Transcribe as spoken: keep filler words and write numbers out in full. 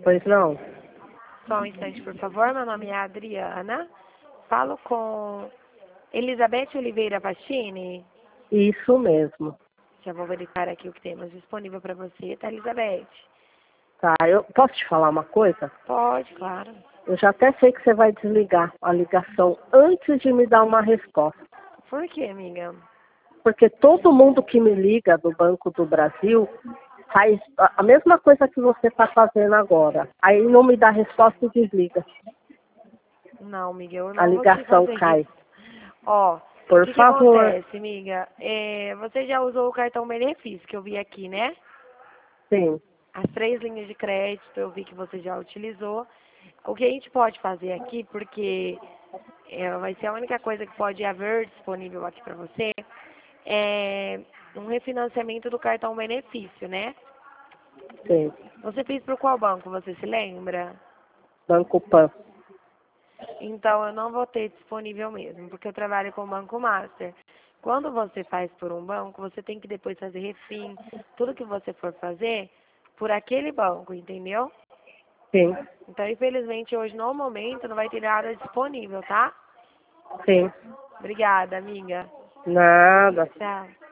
Pois não? Só um instante, por favor. Meu nome é Adriana. Falo com Elizabeth Oliveira Pastini. Isso mesmo. Já vou verificar aqui o que temos disponível para você, tá, Elizabeth? Tá, eu posso te falar uma coisa? Pode, claro. Eu já até sei que você vai desligar a ligação antes de me dar uma resposta. Por quê, amiga? Porque todo mundo que me liga do Banco do Brasil faz a a mesma coisa que você está fazendo agora. Aí não me dá resposta e desliga. Não, amiga, eu A não vou te ligação fazer cai. isso. Ó, o Por que que favor. acontece, amiga? É, você já usou o cartão benefício que eu vi aqui, né? Sim, As três linhas de crédito eu vi que você já utilizou. O que a gente pode fazer aqui, porque é, vai ser a única coisa que pode haver disponível aqui para você, é um refinanciamento do cartão benefício, né? sim. Você fez por qual banco, você se lembra? Banco Pan. Então, eu não vou ter disponível mesmo, porque eu trabalho com o Banco Master. Quando você faz por um banco, você tem que depois fazer refim, tudo que você for fazer, por aquele banco, entendeu? Sim, Então, infelizmente, hoje, no momento, não vai ter nada disponível, tá? sim. Obrigada, amiga. Nada. Tchau.